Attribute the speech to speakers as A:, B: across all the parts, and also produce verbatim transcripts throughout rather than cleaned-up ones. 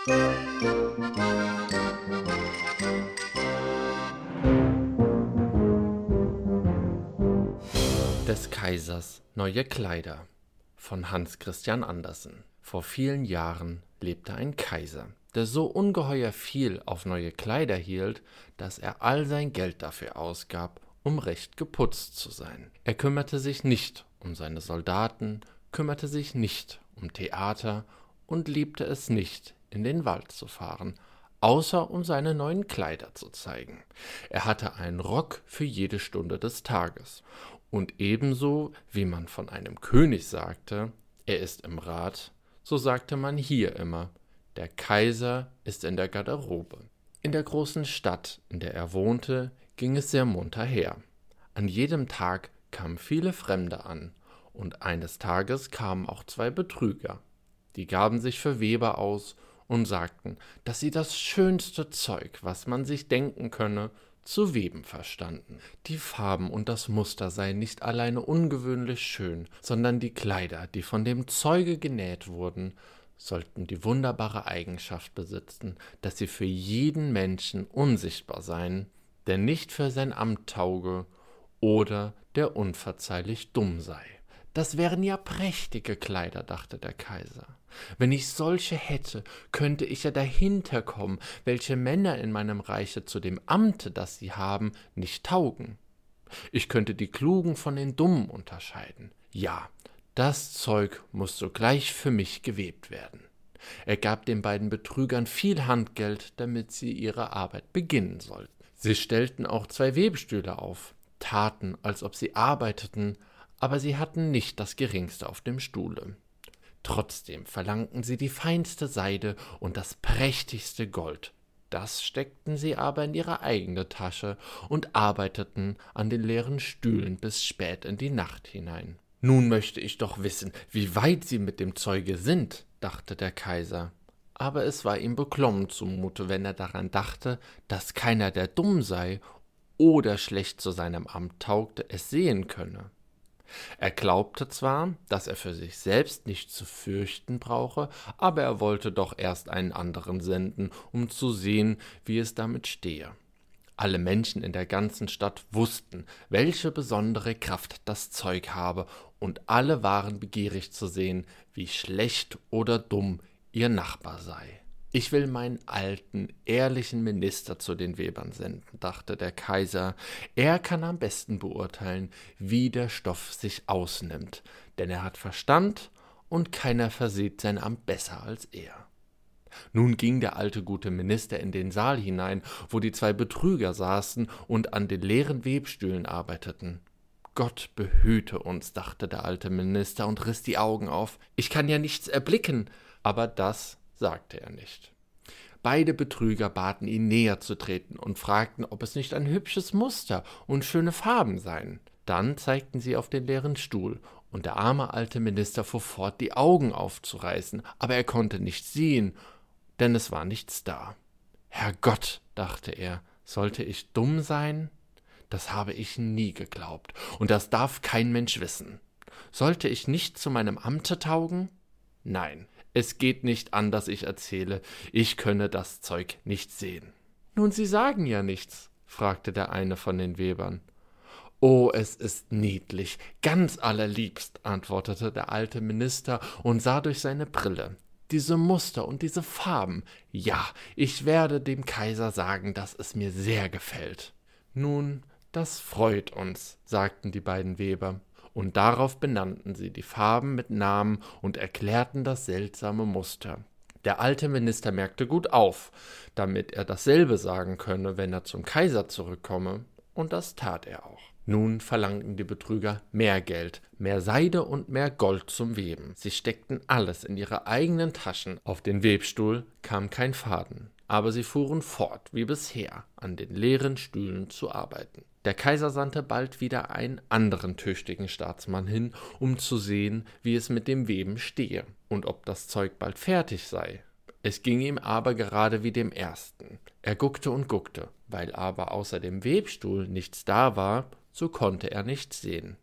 A: Des Kaisers neue Kleider von Hans Christian Andersen. Vor vielen Jahren lebte ein Kaiser, der so ungeheuer viel auf neue Kleider hielt, dass er all sein Geld dafür ausgab, um recht geputzt zu sein. Er kümmerte sich nicht um seine Soldaten, kümmerte sich nicht um Theater und liebte es nicht, in den Wald zu fahren, außer um seine neuen Kleider zu zeigen. Er hatte einen Rock für jede Stunde des Tages. Und ebenso wie man von einem König sagte, er ist im Rat, so sagte man hier immer, der Kaiser ist in der Garderobe. In der großen Stadt, in der er wohnte, ging es sehr munter her. An jedem Tag kamen viele Fremde an, und eines Tages kamen auch zwei Betrüger. Die gaben sich für Weber aus und sagten, dass sie das schönste Zeug, was man sich denken könne, zu weben verstanden. Die Farben und das Muster seien nicht alleine ungewöhnlich schön, sondern die Kleider, die von dem Zeuge genäht wurden, sollten die wunderbare Eigenschaft besitzen, dass sie für jeden Menschen unsichtbar seien, der nicht für sein Amt tauge oder der unverzeihlich dumm sei. Das wären ja prächtige Kleider, dachte der Kaiser. Wenn ich solche hätte, könnte ich ja dahinter kommen, welche Männer in meinem Reiche zu dem Amte, das sie haben, nicht taugen. Ich könnte die Klugen von den Dummen unterscheiden. Ja, das Zeug muß sogleich für mich gewebt werden. Er gab den beiden Betrügern viel Handgeld, damit sie ihre Arbeit beginnen sollten. Sie stellten auch zwei Webstühle auf, taten, als ob sie arbeiteten, aber sie hatten nicht das Geringste auf dem Stuhle. Trotzdem verlangten sie die feinste Seide und das prächtigste Gold. Das steckten sie aber in ihre eigene Tasche und arbeiteten an den leeren Stühlen bis spät in die Nacht hinein. »Nun möchte ich doch wissen, wie weit sie mit dem Zeuge sind«, dachte der Kaiser. Aber es war ihm beklommen zumute, wenn er daran dachte, dass keiner, der dumm sei oder schlecht zu seinem Amt taugte, es sehen könne. Er glaubte zwar, dass er für sich selbst nicht zu fürchten brauche, aber er wollte doch erst einen anderen senden, um zu sehen, wie es damit stehe. Alle Menschen in der ganzen Stadt wussten, welche besondere Kraft das Zeug habe, und alle waren begierig zu sehen, wie schlecht oder dumm ihr Nachbar sei. »Ich will meinen alten, ehrlichen Minister zu den Webern senden«, dachte der Kaiser. »Er kann am besten beurteilen, wie der Stoff sich ausnimmt, denn er hat Verstand und keiner versieht sein Amt besser als er.« Nun ging der alte gute Minister in den Saal hinein, wo die zwei Betrüger saßen und an den leeren Webstühlen arbeiteten. »Gott behüte uns«, dachte der alte Minister und riss die Augen auf. »Ich kann ja nichts erblicken«, aber das sagte er nicht. Beide Betrüger baten ihn, näher zu treten und fragten, ob es nicht ein hübsches Muster und schöne Farben seien. Dann zeigten sie auf den leeren Stuhl, und der arme alte Minister fuhr fort, die Augen aufzureißen, aber er konnte nichts sehen, denn es war nichts da. »Herrgott«, dachte er, »sollte ich dumm sein? Das habe ich nie geglaubt, und das darf kein Mensch wissen. Sollte ich nicht zu meinem Amte taugen? Nein, es geht nicht an, dass ich erzähle, ich könne das Zeug nicht sehen.« »Nun, Sie sagen ja nichts«, fragte der eine von den Webern. »Oh, es ist niedlich, ganz allerliebst«, antwortete der alte Minister und sah durch seine Brille. »Diese Muster und diese Farben, ja, ich werde dem Kaiser sagen, dass es mir sehr gefällt.« »Nun, das freut uns«, sagten die beiden Weber. Und darauf benannten sie die Farben mit Namen und erklärten das seltsame Muster. Der alte Minister merkte gut auf, damit er dasselbe sagen könne, wenn er zum Kaiser zurückkomme, und das tat er auch. Nun verlangten die Betrüger mehr Geld, mehr Seide und mehr Gold zum Weben. Sie steckten alles in ihre eigenen Taschen. Auf den Webstuhl kam kein Faden, aber sie fuhren fort, wie bisher, an den leeren Stühlen zu arbeiten. Der Kaiser sandte bald wieder einen anderen tüchtigen Staatsmann hin, um zu sehen, wie es mit dem Weben stehe und ob das Zeug bald fertig sei. Es ging ihm aber gerade wie dem ersten. Er guckte und guckte, weil aber außer dem Webstuhl nichts da war, so konnte er nichts sehen.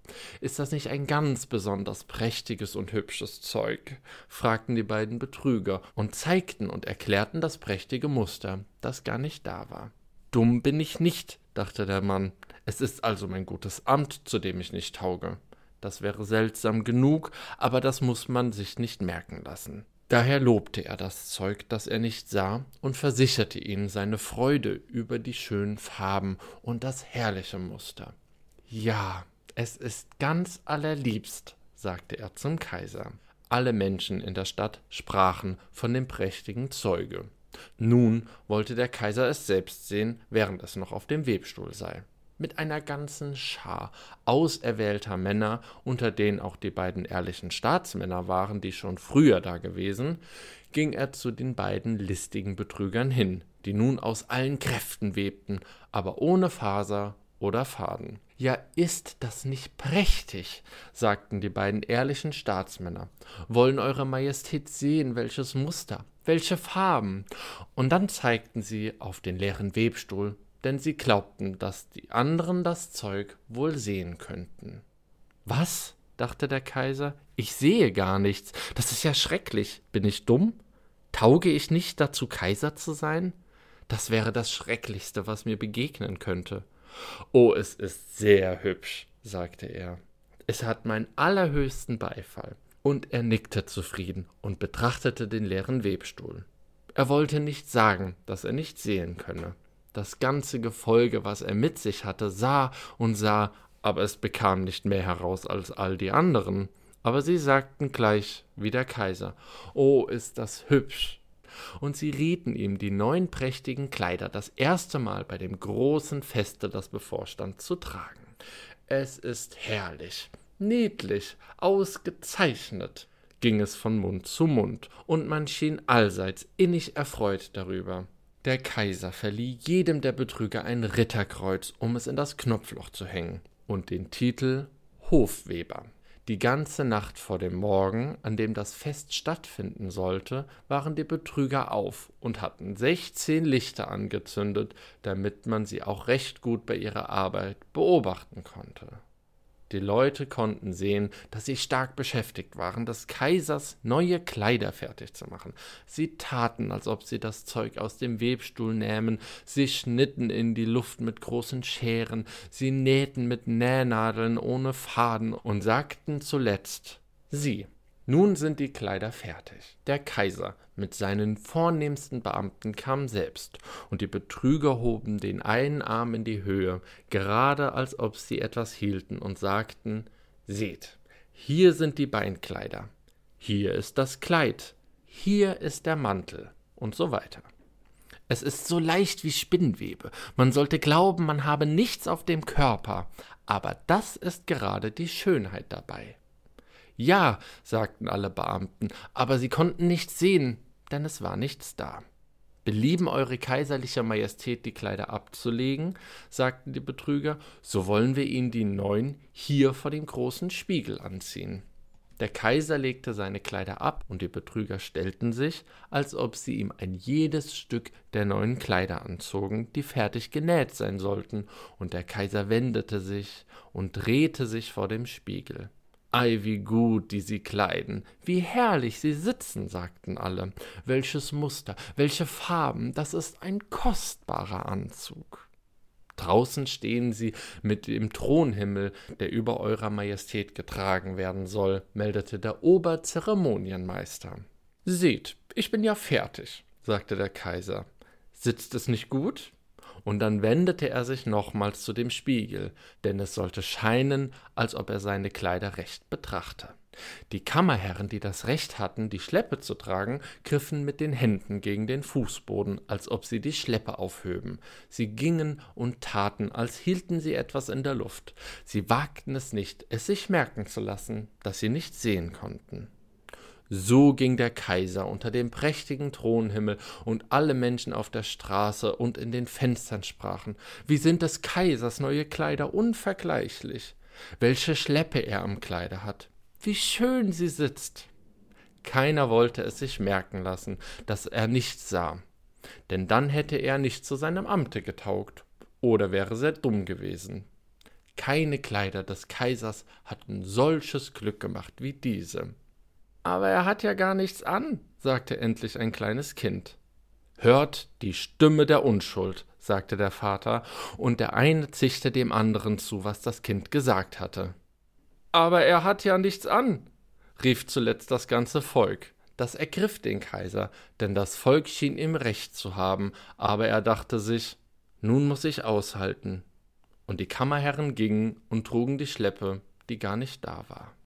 A: »Ist das nicht ein ganz besonders prächtiges und hübsches Zeug?« fragten die beiden Betrüger und zeigten und erklärten das prächtige Muster, das gar nicht da war. »Dumm bin ich nicht«, dachte der Mann, »es ist also mein gutes Amt, zu dem ich nicht tauge. Das wäre seltsam genug, aber das muß man sich nicht merken lassen.« Daher lobte er das Zeug, das er nicht sah, und versicherte ihnen seine Freude über die schönen Farben und das herrliche Muster. »Ja, es ist ganz allerliebst«, sagte er zum Kaiser. Alle Menschen in der Stadt sprachen von dem prächtigen Zeuge. Nun wollte der Kaiser es selbst sehen, während es noch auf dem Webstuhl sei. Mit einer ganzen Schar auserwählter Männer, unter denen auch die beiden ehrlichen Staatsmänner waren, die schon früher da gewesen, ging er zu den beiden listigen Betrügern hin, die nun aus allen Kräften webten, aber ohne Faser oder Faden. »Ja, ist das nicht prächtig«, sagten die beiden ehrlichen Staatsmänner. »Wollen Eure Majestät sehen, welches Muster, welche Farben?« Und dann zeigten sie auf den leeren Webstuhl, denn sie glaubten, dass die anderen das Zeug wohl sehen könnten. »Was?«, dachte der Kaiser, »ich sehe gar nichts. Das ist ja schrecklich. Bin ich dumm? Tauge ich nicht dazu, Kaiser zu sein? Das wäre das Schrecklichste, was mir begegnen könnte.« »Oh, es ist sehr hübsch«, sagte er. »Es hat meinen allerhöchsten Beifall.« Und er nickte zufrieden und betrachtete den leeren Webstuhl. Er wollte nicht sagen, dass er nicht sehen könne. Das ganze Gefolge, was er mit sich hatte, sah und sah, aber es bekam nicht mehr heraus als all die anderen. Aber sie sagten gleich, wie der Kaiser, »Oh, ist das hübsch!« Und sie rieten ihm, die neuen prächtigen Kleider das erste Mal bei dem großen Feste, das bevorstand, zu tragen. »Es ist herrlich, niedlich, ausgezeichnet«, ging es von Mund zu Mund, und man schien allseits innig erfreut darüber. Der Kaiser verlieh jedem der Betrüger ein Ritterkreuz, um es in das Knopfloch zu hängen, und den Titel Hofweber. Die ganze Nacht vor dem Morgen, an dem das Fest stattfinden sollte, waren die Betrüger auf und hatten sechzehn Lichter angezündet, damit man sie auch recht gut bei ihrer Arbeit beobachten konnte. Die Leute konnten sehen, dass sie stark beschäftigt waren, des Kaisers neue Kleider fertig zu machen. Sie taten, als ob sie das Zeug aus dem Webstuhl nähmen, sie schnitten in die Luft mit großen Scheren, sie nähten mit Nähnadeln ohne Faden und sagten zuletzt, »Sieh, nun sind die Kleider fertig.« Der Kaiser mit seinen vornehmsten Beamten kam selbst, und die Betrüger hoben den einen Arm in die Höhe, gerade als ob sie etwas hielten, und sagten, »Seht, hier sind die Beinkleider, hier ist das Kleid, hier ist der Mantel«, und so weiter. Es ist so leicht wie Spinnwebe, man sollte glauben, man habe nichts auf dem Körper, aber das ist gerade die Schönheit dabei. »Ja«, sagten alle Beamten, aber sie konnten nichts sehen, denn es war nichts da. »Belieben Eure Kaiserliche Majestät, die Kleider abzulegen«, sagten die Betrüger, »so wollen wir Ihnen die neuen hier vor dem großen Spiegel anziehen.« Der Kaiser legte seine Kleider ab, und die Betrüger stellten sich, als ob sie ihm ein jedes Stück der neuen Kleider anzogen, die fertig genäht sein sollten, und der Kaiser wendete sich und drehte sich vor dem Spiegel. »Ei, wie gut die sie kleiden, wie herrlich sie sitzen«, sagten alle. »Welches Muster, welche Farben, das ist ein kostbarer Anzug.« »Draußen stehen sie mit dem Thronhimmel, der über Eurer Majestät getragen werden soll«, meldete der Oberzeremonienmeister. »Seht, ich bin ja fertig«, sagte der Kaiser. »Sitzt es nicht gut?« Und dann wendete er sich nochmals zu dem Spiegel, denn es sollte scheinen, als ob er seine Kleider recht betrachte. Die Kammerherren, die das Recht hatten, die Schleppe zu tragen, griffen mit den Händen gegen den Fußboden, als ob sie die Schleppe aufhöben. Sie gingen und taten, als hielten sie etwas in der Luft. Sie wagten es nicht, es sich merken zu lassen, dass sie nicht sehen konnten. So ging der Kaiser unter dem prächtigen Thronhimmel, und alle Menschen auf der Straße und in den Fenstern sprachen, wie sind des Kaisers neue Kleider unvergleichlich, welche Schleppe er am Kleide hat, wie schön sie sitzt. Keiner wollte es sich merken lassen, dass er nichts sah, denn dann hätte er nicht zu seinem Amte getaugt oder wäre sehr dumm gewesen. Keine Kleider des Kaisers hatten solches Glück gemacht wie diese. »Aber er hat ja gar nichts an«, sagte endlich ein kleines Kind. »Hört die Stimme der Unschuld«, sagte der Vater, und der eine zischte dem anderen zu, was das Kind gesagt hatte. »Aber er hat ja nichts an«, rief zuletzt das ganze Volk. Das ergriff den Kaiser, denn das Volk schien ihm recht zu haben, aber er dachte sich, nun muss ich aushalten. Und die Kammerherren gingen und trugen die Schleppe, die gar nicht da war.